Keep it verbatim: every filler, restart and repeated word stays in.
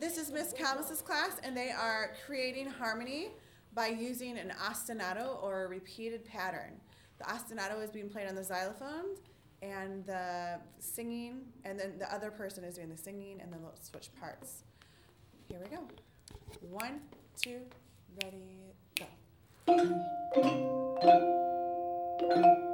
This is Miss Calmus's class, and they are creating harmony by using an ostinato or a repeated pattern. The ostinato is being played on the xylophone, and the singing, and then the other person is doing the singing, and then they'll switch parts. Here we go. One, two, ready, go.